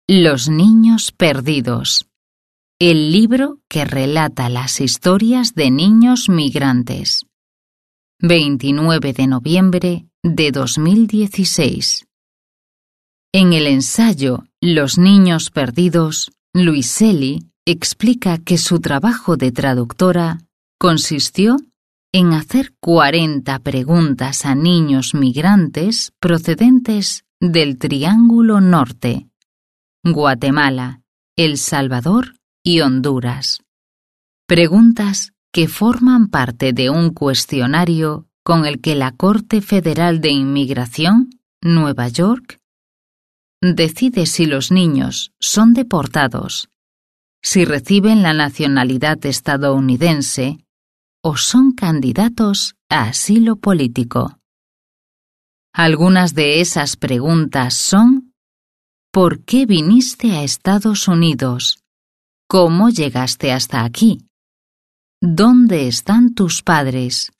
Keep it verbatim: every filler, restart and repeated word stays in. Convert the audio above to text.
Los niños perdidos. El libro que relata las historias de niños migrantes. veintinueve de noviembre de dos mil dieciséis. En el ensayo Los niños perdidos, Luiselli explica que su trabajo de traductora consistió en hacer cuarenta preguntas a niños migrantes procedentes del Triángulo Norte, Guatemala, El Salvador y Honduras. Preguntas que forman parte de un cuestionario con el que la Corte Federal de Inmigración, Nueva York, decide si los niños son deportados, si reciben la nacionalidad estadounidense o son candidatos a asilo político. Algunas de esas preguntas son: ¿por qué viniste a Estados Unidos? ¿Cómo llegaste hasta aquí? ¿Dónde están tus padres?